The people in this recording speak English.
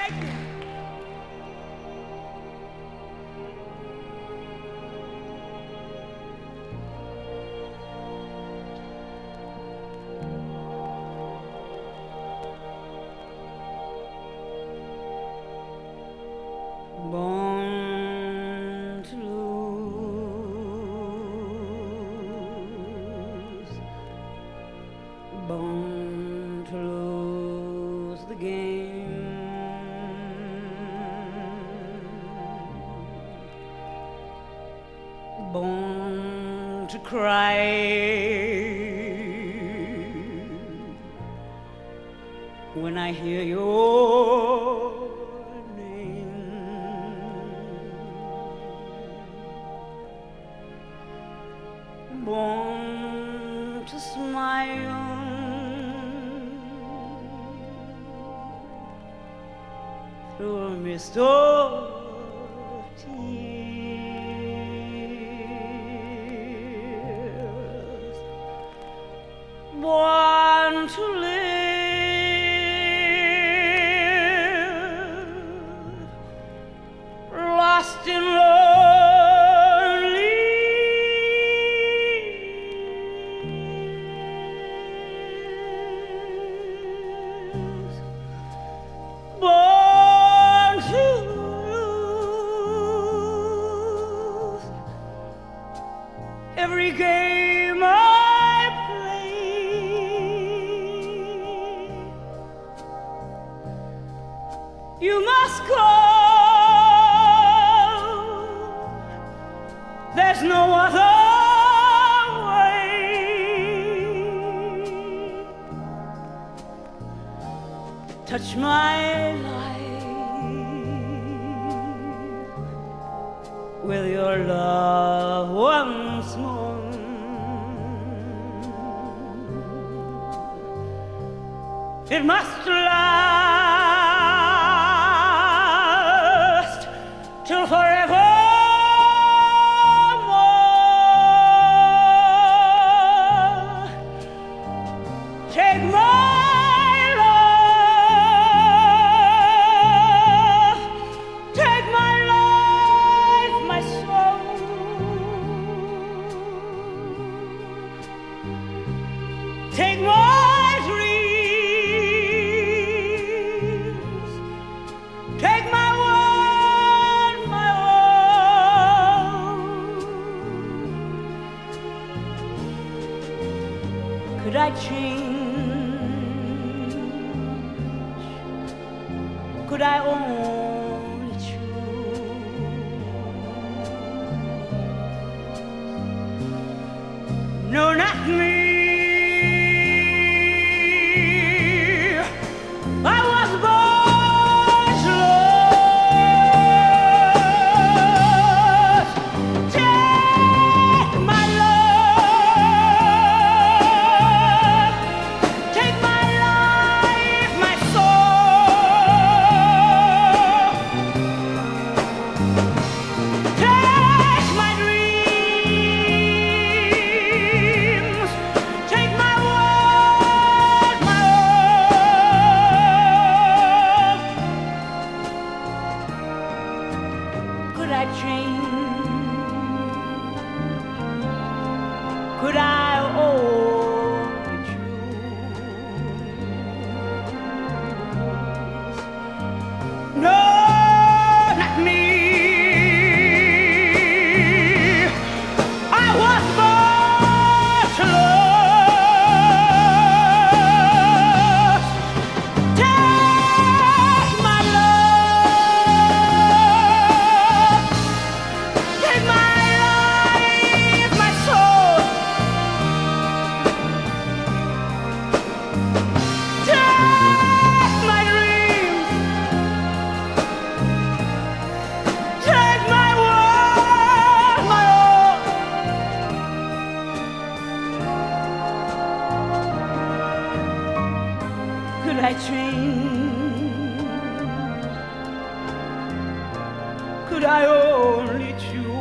Born to lose, born to lose the game. Born to cry when I hear your name. Born to smile through a mist of tears. Born to live lost in loneliness. Born to lose every game I play. You must go. There's no other way. Touch my life with your love once more. It must last till forever. Take my love, take my life, my soul. Take my dreams, take my word, my all. Could I change? Could I only choose? No, not me. I was born to lose. Take my love, take my life, my soul. Take my dreams, take my word, my all. Could I change? Could I only choose? No, not me. I was born to lose. Take my love, take my life, my soul. Take my dreams, take my word, my all. Could I change? Could I only choose?